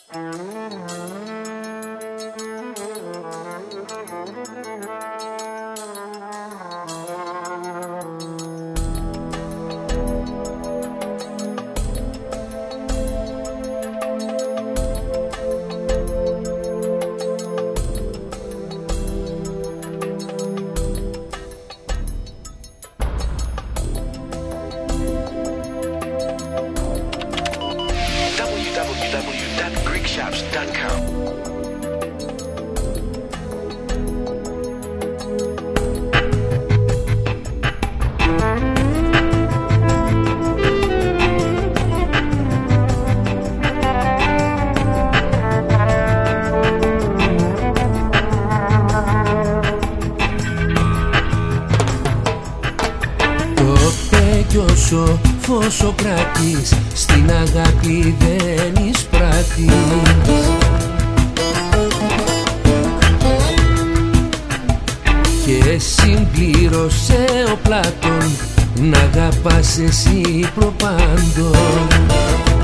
Όσο φως κρατείς, στην αγάπη δεν εισπράττεις. Και συμπλήρωσε ο Πλάτων, να αγαπάς εσύ προπάντων.